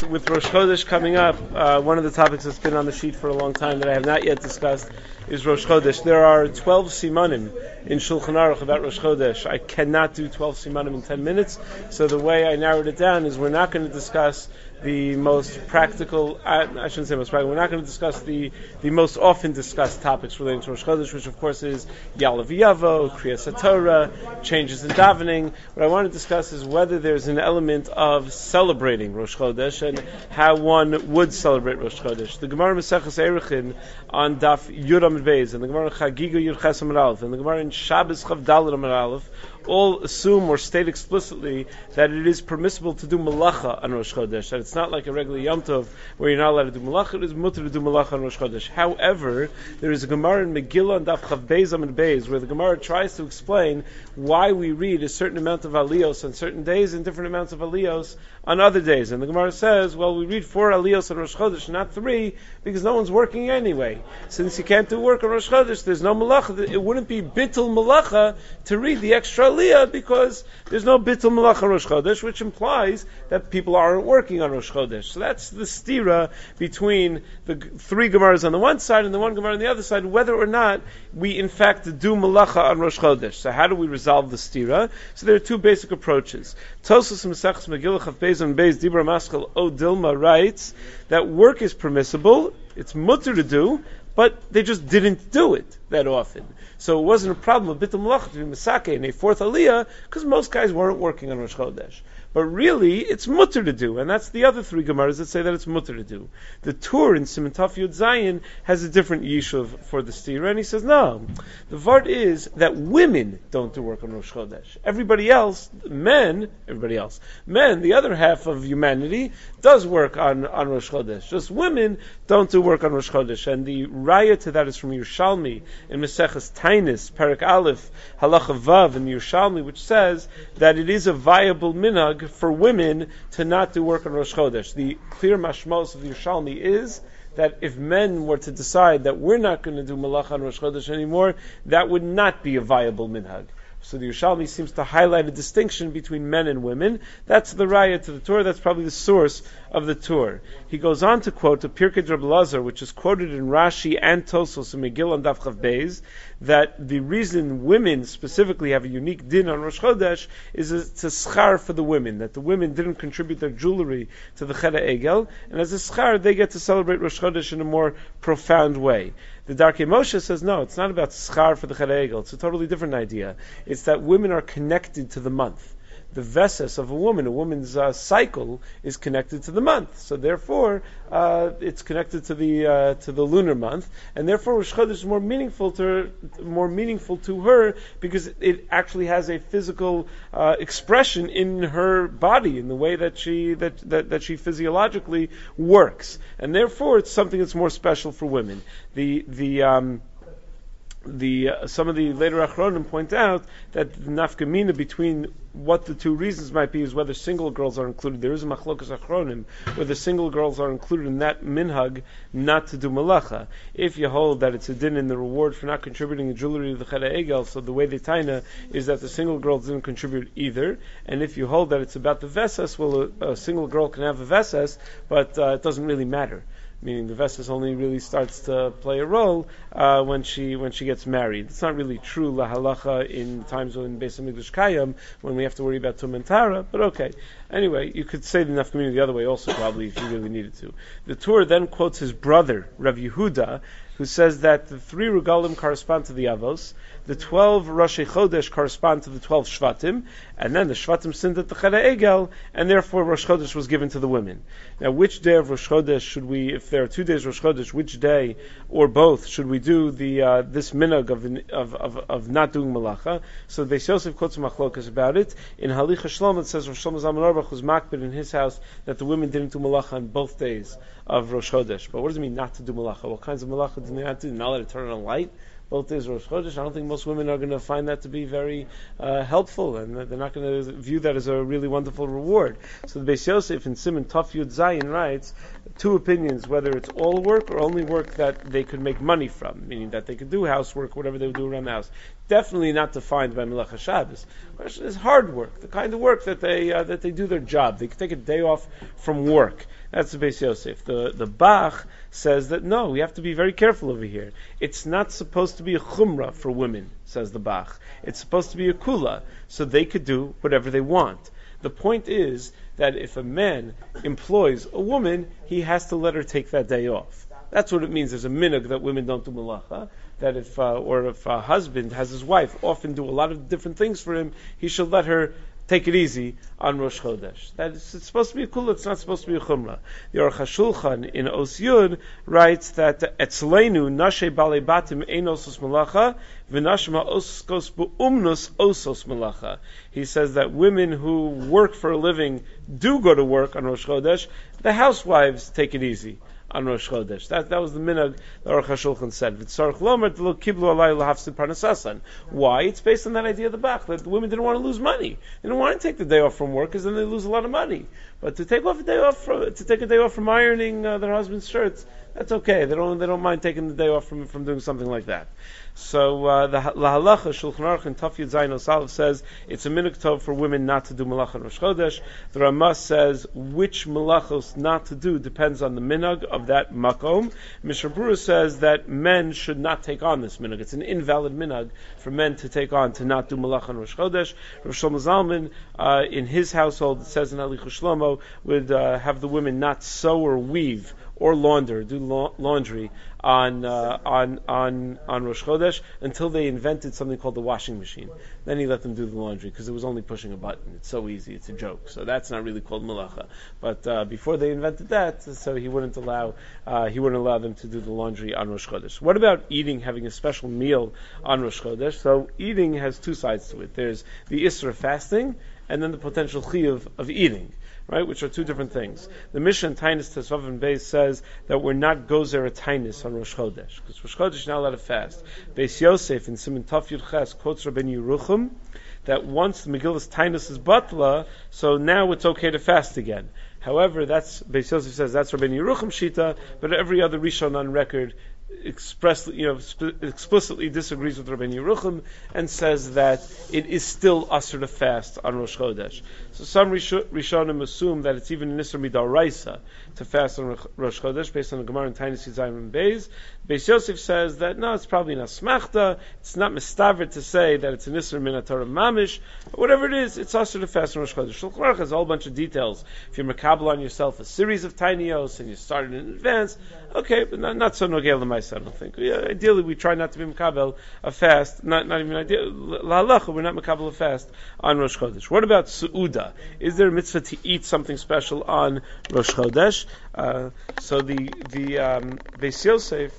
with Rosh Chodesh coming up, one of the topics that's been on the sheet for a long time that I have not yet discussed is Rosh Chodesh. There are 12 simanim in Shulchan Aruch about Rosh Chodesh. I cannot do 12 simanim in 10 minutes, so the way I narrowed it down is we're not going to discuss the most practical, I shouldn't say most practical, we're not going to discuss the most often discussed topics relating to Rosh Chodesh, which of course is Ya'aleh V'Yavo, Kriyas HaTorah, changes in davening. What I want to discuss is whether there's an element of celebrating Rosh Chodesh and how one would celebrate Rosh Chodesh. The Gemara Maseches Erechin on Daf Yud Amud Beis, and the Gemara Chagiga Yud Ches Amud Aleph, and the Gemara in Shabbos Chav Daled Amud Aleph, all assume or state explicitly that it is permissible to do malacha on Rosh Chodesh, that it's not like a regular Yom Tov where you're not allowed to do malacha, it is mutter to do malacha on Rosh Chodesh. However, there is a Gemara in Megillah and Daf Chav Beis Amud Beis where the Gemara tries to explain why we read a certain amount of aliyos on certain days and different amounts of aliyos on other days. And the Gemara says, well, we read 4 aliyos on Rosh Chodesh, not 3, because no one's working anyway. Since you can't do work on Rosh Chodesh, there's no malacha. It wouldn't be bittul malacha to read the extra aliyah because there's no bittul malacha on Rosh Chodesh, which implies that people aren't working on Rosh Chodesh. So that's the stira between the 3 Gemaras on the one side and the 1 Gemara on the other side, whether or not we in fact do malacha on Rosh Chodesh. So how do we resolve the stira? So there are 2 basic approaches. Tosfos Maseches Megillah Chav Beis and Beis Dibra Maschal O Dilma writes that work is permissible, it's mutter to do, but they just didn't do it that often. So it wasn't a problem of Bittul Malach to be Masake in a 4th Aliyah, because most guys weren't working on Rosh Chodesh. But really, it's mutter to do, and that's the other 3 Gemaras that say that it's mutter to do. The Tur in Siman Taf Yud Zayin has a different yishuv for the stira, and he says, no, the vart is that women don't do work on Rosh Chodesh. Everybody else, men, the other half of humanity, does work on Rosh Chodesh. Just women don't do work on Rosh Chodesh. And the raya to that is from Yerushalmi in Maseches Tainis, Perek Aleph, Halacha Vav in Yerushalmi, which says that it is a viable minhag for women to not do work on Rosh Chodesh. The clear mashmos of the Yerushalmi is that if men were to decide that we're not going to do malacha on Rosh Chodesh anymore, that would not be a viable minhag. So the Yerushalmi seems to highlight a distinction between men and women. That's the raya to the Torah. That's probably the source of the Torah. He goes on to quote a Pirkei Reb Lazar, which is quoted in Rashi and Tosfos in Megillah and Daf Chav Beis, that the reason women specifically have a unique din on Rosh Chodesh is it's a schar for the women, that the women didn't contribute their jewelry to the Cheder Egel, and as a schar they get to celebrate Rosh Chodesh in a more profound way. The Darkei Moshe says, no, it's not about schar for the Cheder Egel. It's a totally different idea. It's that women are connected to the month. The veses of a woman's cycle is connected to the month. So therefore, it's connected to the lunar month, and therefore Rosh Chodesh is more meaningful to her because it actually has a physical expression in her body, in the way that she physiologically works, and therefore it's something that's more special for women. Some of the later Achronim point out that the nafkamina between what the 2 reasons might be is whether single girls are included. There is a machlokas Achronim whether single girls are included in that minhag not to do malacha. If you hold that it's a din in the reward for not contributing the jewelry to the Cheder Egel, so the way they taina is that the single girls didn't contribute either. And if you hold that it's about the vesas, well, a single girl can have a vesas, but it doesn't really matter. Meaning the vesas only really starts to play a role when she gets married. It's not really true lahalacha in times when Beis Hamikdash Kayam, when we have to worry about Tum and Tara, but okay. Anyway, you could say the nafkamina the other way also probably if you really needed to. The Torah then quotes his brother, Rav Yehuda, who says that the 3 regalim correspond to the Avos, the 12 Roshei Chodesh correspond to the 12 Shvatim, and then the Shvatim sinned at the Cheder Egel, and therefore Rosh Chodesh was given to the women. Now, which day of Rosh Chodesh should we, if there are 2 days Rosh Chodesh, which day or both should we do this minhag of not doing malacha? So Beis Yosef quotes Machlokas about it. In Halicha Shlomo it says Rosh Shlomo Zalman Auerbach was makbid in his house that the women didn't do malacha on both days of Rosh Chodesh. But what does it mean not to do malacha? What kinds of malacha do they not do? Not let it turn on a light? Both days Rosh Chodesh. I don't think most women are going to find that to be very helpful, and they're not going to view that as a really wonderful reward. So the Beis Yosef in Siman Taf Yud Zayin writes, two opinions whether it's all work or only work that they could make money from, meaning that they could do housework, whatever they would do around the house. Definitely not defined by Melacha Shabbos. The question is hard work, the kind of work that they do their job. They could take a day off from work. That's the Beis Yosef. The Bach says that no, we have to be very careful over here. It's not supposed to be a chumrah for women, says the Bach. It's supposed to be a kula, so they could do whatever they want. The point is that if a man employs a woman, he has to let her take that day off. That's what it means. There's a minhag that women don't do malacha. That if a husband has his wife often do a lot of different things for him, he should let her take it easy on Rosh Chodesh. It's supposed to be a kula, it's not supposed to be a chumrah. The Aruch HaShulchan in Os Yud writes that etzleinu nashe balei batim ein osos malacha v'nashma oskos bu'umnus osos malacha. He says that women who work for a living do go to work on Rosh Chodesh. The housewives take it easy on Rosh Chodesh. That was the minhag the Aruch HaShulchan said. Why? It's based on that idea of the Bach, that the women didn't want to lose money. They didn't want to take the day off from work because then they lose a lot of money. But to take a day off from ironing their husband's shirts, that's okay. They don't mind taking the day off from doing something like that. So the Lahalacha Shulchan Aruch in Taf Yud Zayin Osalv says it's a minhag tov for women not to do malacha on Rosh Chodesh. The Ramah says which malachos not to do depends on the minhag of that makom. Mishnah Berurah says that men should not take on this minhag. It's an invalid minhag for men to take on to not do malacha on Rosh Chodesh. Rav Shlomo Zalman in his household, it says in Halichos Shlomo, would have the women not sew or weave or do laundry on Rosh Chodesh until they invented something called the washing machine. Then he let them do the laundry because it was only pushing a button. It's so easy. It's a joke. So that's not really called malacha. But before they invented that, so he wouldn't allow them to do the laundry on Rosh Chodesh. What about eating, having a special meal on Rosh Chodesh? So eating has two sides to it. There's the isra of fasting and then the potential chiyuv of eating, right, which are two different things. The Mishnah in Tainis Tesvav and Beis says that we're not gozer a Tainis on Rosh Chodesh, because Rosh Chodesh is not allowed to fast. Beis Yosef in Siman Taf Yud Ches quotes Rabbeinu Yerucham that once the Megillah's Tainis is batla, so now it's okay to fast again. However, that's Beis Yosef says that's Rabbeinu Yerucham shita, but every other Rishon on record explicitly disagrees with Rabbeinu Yerucham and says that it is still asur to fast on Rosh Chodesh. So some Rishonim assume that it's even an isur midaraisa to fast on Rosh Chodesh based on the Gemara in Tainis Yud Zayin and Beis. Beis Yosef says that no, it's probably not smachta. It's not mistaver to say that it's an isur min haTorah mamish. But whatever it is, it's asur to fast on Rosh Chodesh. Shulchan Aruch has a whole bunch of details. If you're makabel on yourself a series of tinios and you started in advance, okay, but not so nogel l'maisa, I don't think. Ideally, we try not to be makabel a fast. Not even ideal. La'alacha, we're not makabel a fast on Rosh Chodesh. What about su'uda? Is there a mitzvah to eat something special on Rosh Chodesh? So the Beis Yosef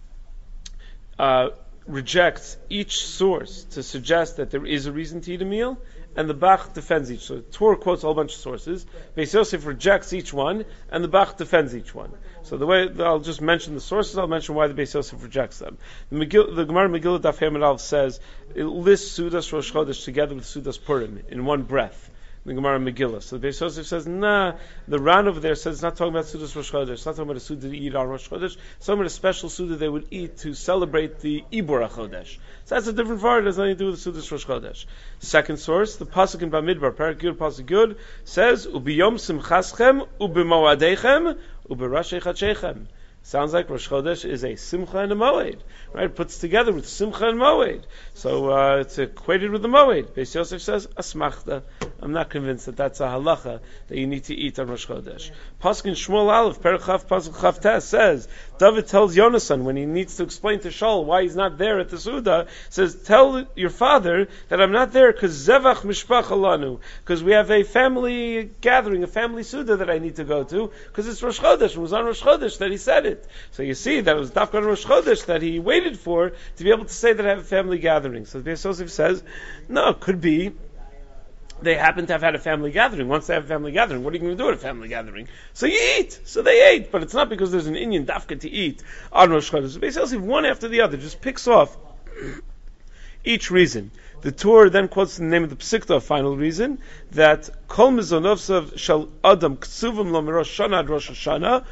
rejects each source to suggest that there is a reason to eat a meal, and the Bach defends each. So the Torah quotes a whole bunch of sources. Beis Yosef rejects each one, and the Bach defends each one. So the way I'll just mention the sources, I'll mention why the Beis Yosef rejects them. The Gemara Megillah Daf Hei Amud Aleph says it lists Sudas Rosh Chodesh together with Sudas Purim in one breath. The Gemara Megillah. So the Beis Yosef says, nah, the Ran over there says it's not talking about Sudas Rosh Chodesh, it's not talking about a Suda to eat on Rosh Chodesh, it's talking about a special Suda they would eat to celebrate the Ibur HaChodesh. So that's a different part, it has nothing to do with the Sudas Rosh Chodesh. Second source, the Pasuk in Bamidbar, Parak Yud, Pasuk Yud, says, Ubiyom Simchaschem, Ubimoadechem, Ubirashei Chadshechem. Sounds like Rosh Chodesh is a Simcha and a Moed, right? It puts together with Simcha and Moed. So it's equated with the Moed. Beis Yosef says, Asmachta. I'm not convinced that that's a halacha that you need to eat on Rosh Chodesh. Pasuk in Shmuel Aleph, Perek Chaf, Pasuk Chaf Tes says, David tells Yonasan when he needs to explain to Shaul why he's not there at the Suda, says, tell your father that I'm not there because Zevach Mishpacha Lanu, because we have a family gathering, a family Suda that I need to go to, because it's Rosh Chodesh. It was on Rosh Chodesh that he said it. So you see, that was Dafka on Rosh Chodesh that he waited for to be able to say that I have a family gathering. So Beis Yosef says, no, it could be they happen to have had a family gathering. Once they have a family gathering, what are you going to do at a family gathering? So you eat. So they ate. But it's not because there's an Inyan Dafka to eat on Rosh Chodesh. So Beis Yosef, one after the other, just picks off each reason. The Torah then quotes the name of the Psikta, final reason, that Kol Mizonovsav Shal Adam Ksuvim Lo Mirosh Shana Ad Rosh Hashanah,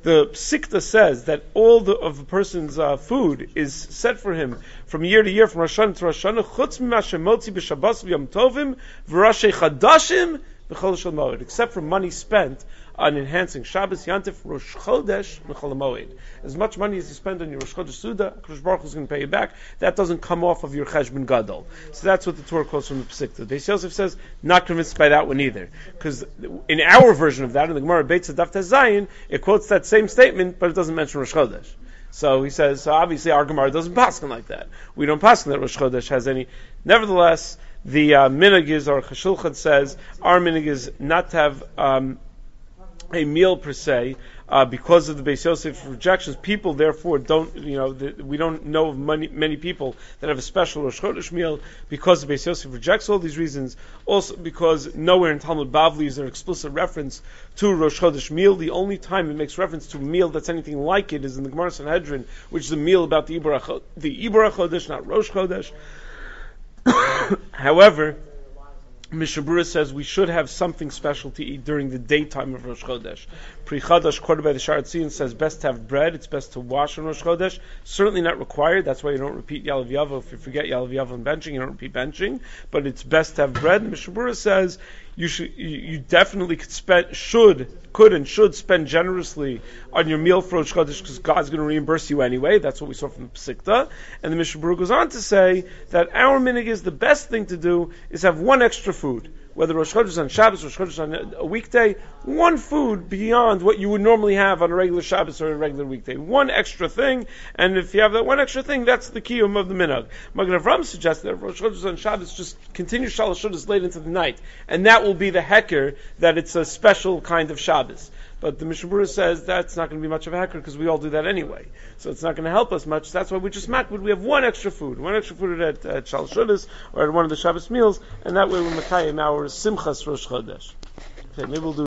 the Psikta says that all of a person's food is set for him from year to year, from Rosh Hashanah to Rosh Hashanah, chutz mima shemotzi b'Shabbos v'Yom Tovim v'Roshei Chadashim v'Chol Shel Moed, except for money spent on enhancing Shabbos, Yantif, Rosh Chodesh, and Chol Moed. As much money as you spend on your Rosh Chodesh Suda, Kadosh Baruch Hu is going to pay you back. That doesn't come off of your Cheshbon Gadol. So that's what the Torah quotes from the Pesikta. Beis Yosef says, not convinced by that one either. Because in our version of that, in the Gemara Beit Daf Tezayin, it quotes that same statement, but it doesn't mention Rosh Chodesh. So he says, so obviously our Gemara doesn't paskin like that. We don't paskin that Rosh Chodesh has any. Nevertheless, the minhag is, or Chashulchan says, our minhag is not to have a meal per se, because of the Beis Yosef rejections. People therefore don't, we don't know of many people that have a special Rosh Chodesh meal because the Beis Yosef rejects all these reasons. Also because nowhere in Talmud Bavli is there explicit reference to Rosh Chodesh meal. The only time it makes reference to a meal that's anything like it is in the Gemara Sanhedrin, which is a meal about the Ibra Chodesh, not Rosh Chodesh. However, Mishnah Berurah says we should have something special to eat during the daytime of Rosh Chodesh. Pri Chadash, quoted by the Sha'ar Tzion, says best to have bread. It's best to wash on Rosh Chodesh. Certainly not required. That's why you don't repeat Yalav Yavo. If you forget Yalav Yavo and benching, you don't repeat benching. But it's best to have bread. Mishnah Berurah says you definitely could and should spend generously on your meal for Rosh Chodesh because God's going to reimburse you anyway. That's what we saw from the Pesikta. And the Mishnah Berurah goes on to say that our minhag is the best thing to do is have one extra food. Whether Rosh Chodesh on Shabbos, Rosh Chodesh on a weekday, one food beyond what you would normally have on a regular Shabbos or a regular weekday. One extra thing, and if you have that one extra thing, that's the kiyum of the minhag. Magen Avraham suggests that if Rosh Chodesh on Shabbos, just continue Shalosh Shudas late into the night, and that will be the heker that it's a special kind of Shabbos. But the Mishnah Berurah says that's not going to be much of a heker because we all do that anyway. So it's not going to help us much. That's why we just makbid. We have one extra food at Shalosh Shudas or at one of the Shabbos meals, and that way we're makayim our Simchas Rosh Chodesh. Okay, maybe we'll do